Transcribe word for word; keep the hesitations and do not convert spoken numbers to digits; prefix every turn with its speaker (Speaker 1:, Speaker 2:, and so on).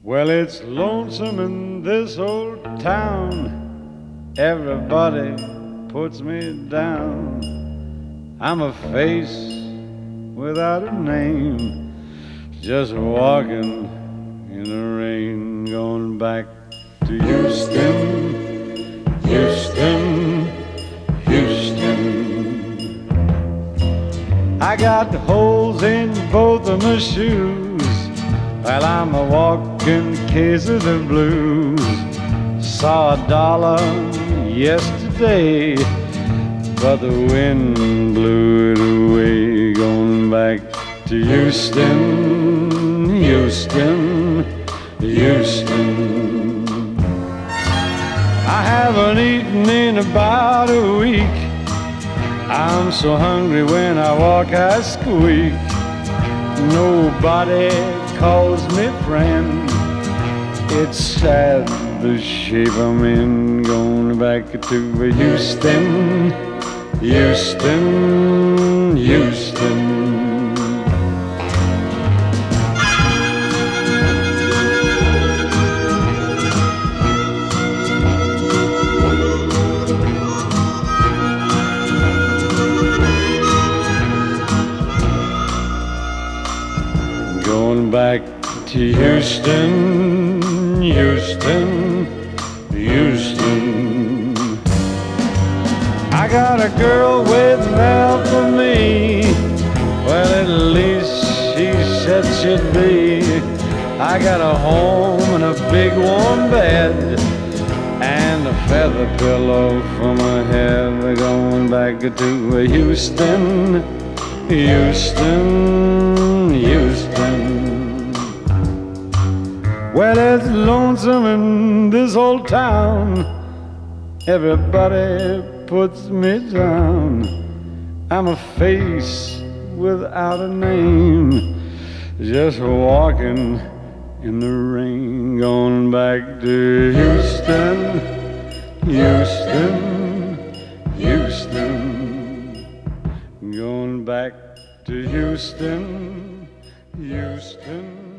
Speaker 1: Well, it's lonesome in this old town. Everybody puts me down. I'm a face without a name, just walking in the rain, going back to Houston, Houston, Houston. I got holes in both of my shoes, while I'm a walking case of the blues. Saw a dollar yesterday, but the wind blew it away. Going back to Houston, Houston, Houston. I haven't eaten in about a week. I'm so hungry when I walk I squeak. Nobody calls me friend. It's sad the shape I'm in. Going back to Houston, Houston, Houston. Going back to Houston, Houston, Houston. I got a girl waiting out for me. Well, at least she said she'd be. I got a home and a big warm bed and a feather pillow for my head. Going back to Houston, Houston, Houston. Well, it's lonesome in this old town. Everybody puts me down. I'm a face without a name, just walking in the rain. Going back to Houston, Houston, Houston. Going back to Houston, Houston.